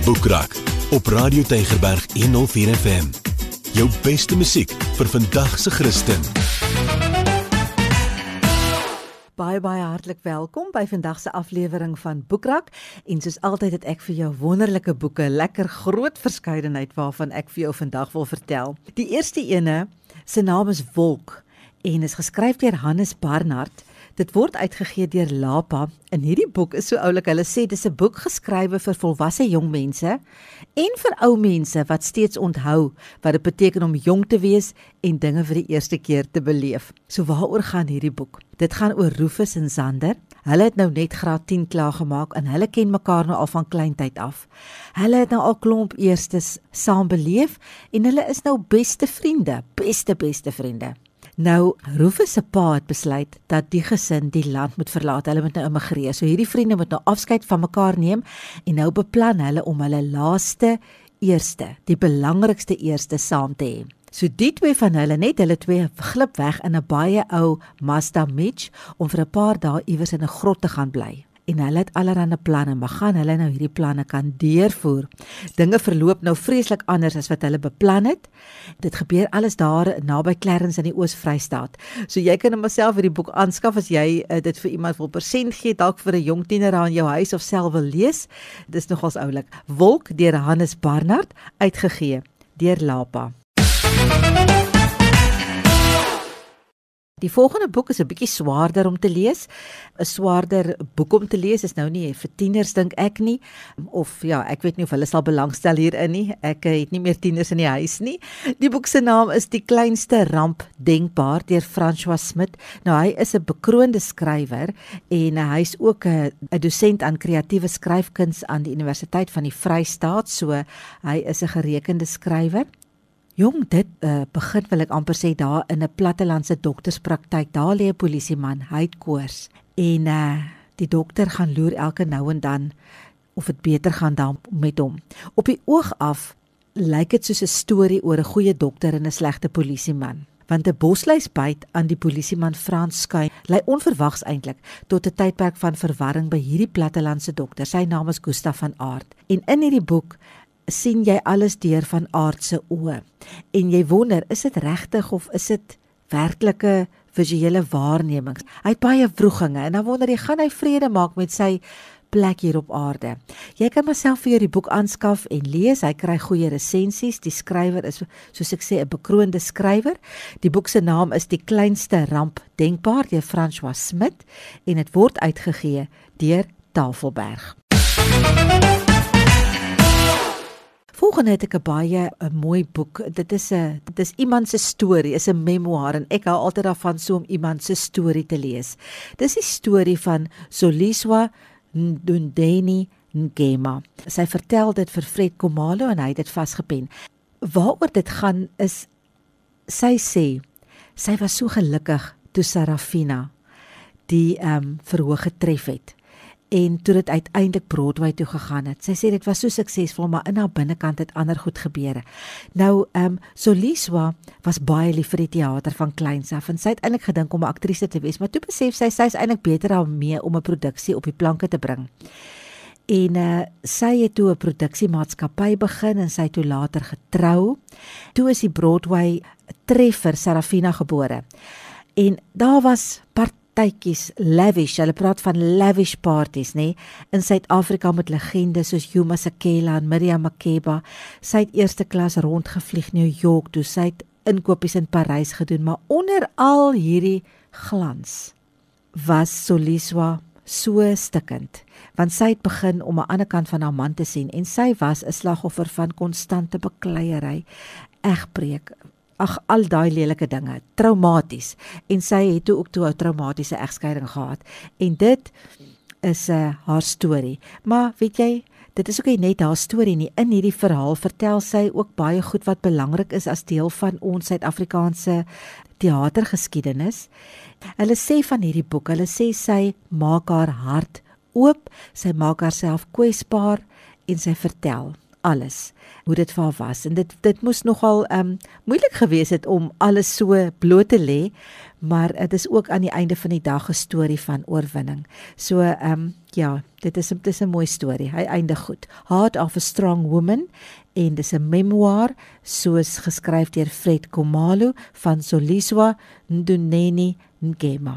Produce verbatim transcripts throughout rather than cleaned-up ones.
Boekrak op Radio Tygerberg honderdvier F M. Jou beste musiek vir vandag se Christen. Baie, baie hartlik welkom by vandag se aflewering van Boekrak. En soos altyd het ek vir jou wonderlike boeke, lekker groot verskeidenheid waarvan ek vir jou vandag wil vertel. Die eerste ene, sy naam is Wolk en is geskryf deur Hannes Barnard. Dit word uitgegee deur Lapa. En hierdie boek is so oulik, hulle sê dis 'n boek geskrywe vir volwasse jong mense en vir ou mense wat steeds onthou wat dit beteken om jong te wees en dinge vir die eerste keer te beleef. So waaroor gaan hierdie boek? Dit gaan oor Rufus en Sander. Hulle het nou net graad tien klaar gemaak en hulle ken mekaar nou al van kleintyd af. Hulle het nou al klomp eerstes saam beleef en hulle is nou beste vriende, beste beste vriende. Nou, Rufus se pa het besluit dat die gesin die land moet verlaat, hulle moet nou immigreer. So hierdie vriende moet nou afskeid van mekaar neem en nou beplan hulle om hulle laaste eerste, die belangrikste eerste saam te hê. So die twee van hulle, net hulle twee glip weg in 'n baie ou Mazda Mitch om vir 'n paar dae iewers in 'n grot te gaan bly. En hulle het allerlei planne, maar gaan hulle nou hierdie planne kan deurvoer? Dinge verloop nou vreeslik anders as wat hulle beplan het. Dit gebeur alles daar naby Clarence in die Oos-Vrystaat. So jy kan hom self hierdie boek aanskaf as jy uh, dit vir iemand wil persent gee, dalk vir 'n jong tiener aan jou huis of self wil lees. Dit is nogals oulik. Wolk deur Hannes Barnard, uitgegee deur Lapa. Die volgende boek is 'n bietjie swaarder om te lees. 'n Swaarder boek om te lees is nou nie vir tieners dink ek nie. Of ja, ek weet nie of hulle sal belangstel hierin nie. Ek het nie meer tieners in die huis nie. Die boek se naam is Die kleinste ramp denkbaar deur François Smit. Nou hy is 'n bekroonde skrywer en hy is ook 'n dosent aan kreatiewe skryfkuns aan die Universiteit van die Vrystaat. So hy is 'n gerekende skrywer. Jong, dit uh, begin wil ek amper sê daar in 'n plattelandse dokterspraktyk. Daar lê 'n polisieman, hy het koors. En uh, die dokter gaan loer elke nou en dan of dit beter gaan dan met hom. Op die oog af lyk dit soos 'n storie oor 'n goeie dokter en 'n slegte polisieman. Want 'n bosluisbyt aan die polisieman Frans Skuyn lei onverwags eintlik tot 'n tydperk van verwarring by hierdie plattelandse dokter. Sy naam is Gustav van Aert. En in hierdie boek sien jy alles deur van Aert se oë. En jy wonder, is dit regtig of is dit werklike visuele waarnemings? Hy het baie wrogginge en dan wonder jy, gaan hy vrede maak met sy plek hier op aarde? Jy kan myself vir jou die boek aanskaf en lees. Hy kry goeie resensies. Die skrywer is, soos ek sê, 'n bekroonde skrywer. Die boek se naam is Die kleinste ramp denkbaar deur François Smit en dit word uitgegee deur Tafelberg. Volgende het ek 'n baie 'n mooi boek. Dit is 'n dit is iemand se storie, is 'n memoir en ek hou altyd daarvan so om iemand se storie te lees. Dis die storie van Zoliswa Ndundeni Ngema. Sy vertel dit vir Fred Komalo en hy het dit vasgepen. Waaroor dit gaan is, sy sê, sy was so gelukkig toe Sarafina die um, verhoog getref het. En toe dit uiteindelik Broadway toe gegaan het. Sy sê dit was so suksesvol, maar in haar binnekant het ander goed gebeure. Nou, um, Zoliswa was baie lief vir die teater van kleins af en sy het eintlik gedink om 'n aktrise te wees, maar toe besef sy, sy is eintlik beter daarmee om 'n produksie op die planke te bring. En uh, sy het toe 'n produksiemaatskappy begin en sy het toe later getrou. Toe is die Broadway treffer Sarafina gebore. En daar was part partytjies, lavish, hulle praat van lavish parties, nê, in Suid-Afrika met legendes soos Yuma Sakela en Miriam Makeba. Sy het eerste klas rondgevlieg New York toe, sy het inkopies in Parys gedoen, maar onder al hierdie glans was Zoliswa so stikkend, want sy het begin om 'n ander kant van haar man te sien en sy was 'n slagoffer van konstante bekleierery, egbreek, ag al daai lelike dinge, traumaties. En sy het toe ook toe 'n traumatiese egskeiding gehad. En dit is uh, haar storie. Maar weet jy, dit is ook nie net haar storie nie. In hierdie verhaal vertel sy ook baie goed wat belangrik is as deel van ons Suid-Afrikaanse teatergeskiedenis. Hulle sê van hierdie boek, hulle sê sy maak haar hart oop, sy maak haarself kwesbaar en sy vertel alles, hoe dit vir haar was. En dit, dit moes nogal um, moeilik gewees het om alles so bloot te lê, maar dit is ook aan die einde van die dag 'n storie van oorwinning. So, um, ja, dit is, dit is 'n mooi storie, hy eindig goed. Heart of a Strong Woman, en dis 'n memoir, soos geskryf deur Fred Khumalo van Soliswa Nduneni Ngema.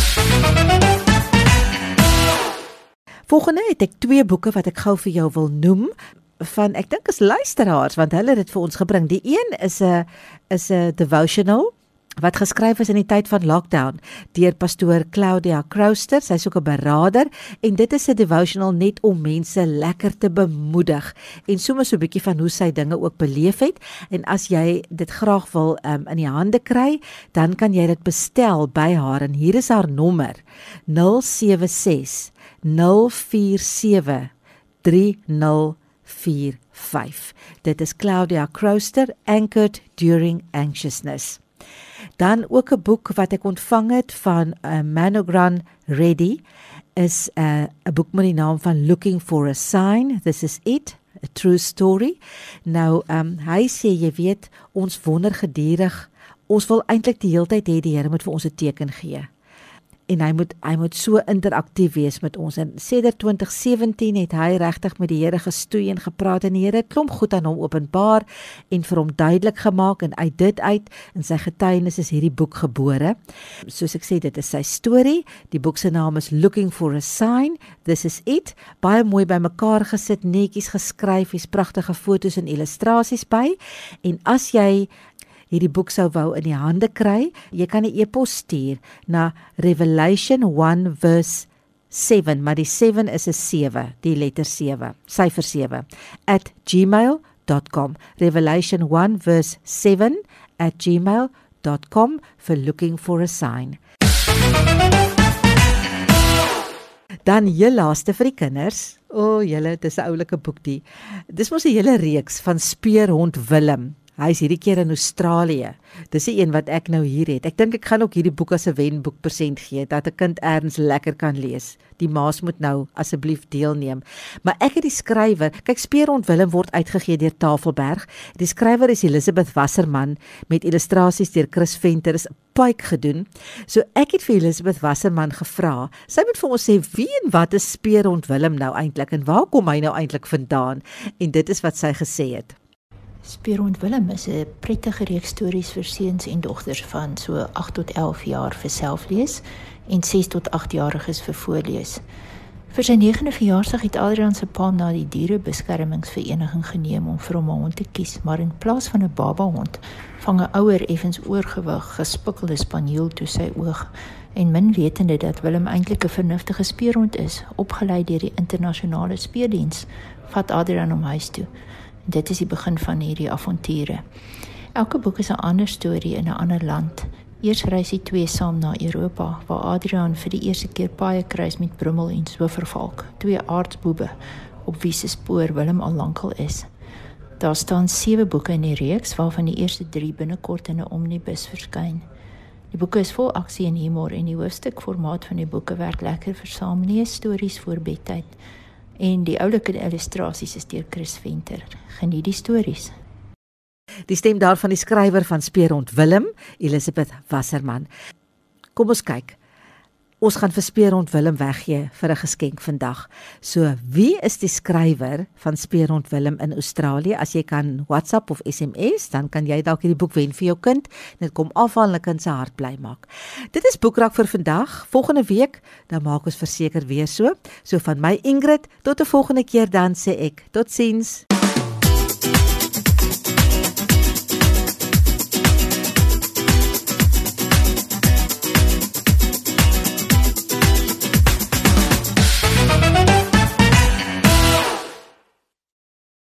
Volgende het ek twee boeke wat ek gou vir jou wil noem, van, ek dink is luisteraars, want hulle het dit vir ons gebring. Die een is 'n is 'n devotional, wat geskryf is in die tyd van lockdown, deur pastoor Claudia Crowster, sy is ook 'n beraader, en dit is 'n devotional net om mense lekker te bemoedig, en soms so 'n bietjie van hoe sy dinge ook beleef het, en as jy dit graag wil um, in die hande kry, dan kan jy dit bestel by haar, en hier is haar nommer, nul sewe ses nul vier sewe drie nul vier vyf. Dit is Claudia Crowster, Anchored During Anxiousness. Dan ook 'n boek wat ek ontvang het van uh, Manogran Reddy, is 'n uh, 'n boek met die naam van Looking for a Sign, This is It, A True Story. Nou, um, hy sê, jy weet, ons wonder gedurig, ons wil eintlik die hele tyd hê die Here moet vir ons 'n teken gee. En hy moet, hy moet so interaktief wees met ons. En sedert twintig sewentien het hy regtig met die Here gestoei en gepraat, en die Here het klomp goed aan hom openbaar en vir hom duidelik gemaak, en uit dit uit, in sy getuienis is hierdie boek gebore. Soos ek sê, dit is sy storie. Die boek se naam is Looking for a Sign, This is It. Baie mooi by mekaar gesit, netjies geskryf, hier's pragtige foto's en illustrasies by. En as jy hierdie boek sou wou in die hande kry, jy kan 'n e-pos stuur na Revelation one verse seven, maar die seven is 'n sewe, die letter sewe, syfer sewe, at gmail dot com. Revelation one verse seven at gmail dot com for Looking for a Sign. Dan heel laaste vir die kinders. O, oh, julle, dis 'n oulike boek die. Dis mos 'n hele reeks van Speurhond Willem. Hy is hierdie keer in Australië. Dis die een wat ek nou hier het. Ek dink ek gaan ook hierdie boek as 'n wenboek persent gee, dat 'n kind erns lekker kan lees. Die ma's moet nou asseblief deelneem. Maar ek het die skrywer, kyk, Speurhond Willem word uitgegee deur Tafelberg. Die skrywer is Elisabeth Wasserman, met illustrasies deur Chris Venter, is Pike gedoen. So ek het vir Elisabeth Wasserman gevra, sy moet vir ons sê, wie en wat is Speurhond Willem nou eintlik, en waar kom hy nou eintlik vandaan? En dit is wat sy gesê het. Speurhond Willem is 'n prettige reeks stories vir seuns en dogters van so agt tot elf jaar vir selflees en ses tot agt jariges vir voorlees. Vir sy negende verjaarsdag het Adrian se pa na die dierebeskermingsvereniging geneem om vir hom 'n hond te kies, maar in plaas van 'n babahond vang 'n ouer effens oorgewig gespikkelde spaniel toe sy oog, en min wetende dat Willem eintlik 'n vernuftige speurhond is, opgelei deur die internasionale speurdiens, vat Adrian hom huis toe. Dit is die begin van hierdie avonture. Elke boek is 'n ander storie in 'n ander land. Eers reis die twee saam na Europa, waar Adrian vir die eerste keer paaie kruis met Brummel en Sovervalk, twee aardsboebe, op wie se spoor Willem al lankal is. Daar staan sewe boeke in die reeks, waarvan die eerste drie binnekort in 'n omnibus verskyn. Die boeke is vol aksie en humor, en die hoofstukformaat van die boeke werk lekker vir saamlees stories voor bedtyd. En die oulike illustrasies is deur Chris Venter. Geniet die stories. Die stem daarvan die skrywer van Speurhond Willem, Elisabeth Wasserman. Kom ons kyk. Ons gaan vir Speurhond Willem weggee vir 'n geskenk vandag. So, wie is die skrywer van Speurhond Willem in Australië? As jy kan WhatsApp of S M S, dan kan jy dalk hierdie boek wen vir jou kind. Dit kom afhaal en 'n kind se hart bly maak. Dit is Boekrak vir vandag. Volgende week, dan maak ons verseker weer so. So van my Ingrid, tot 'n volgende keer dan sê ek, totsiens.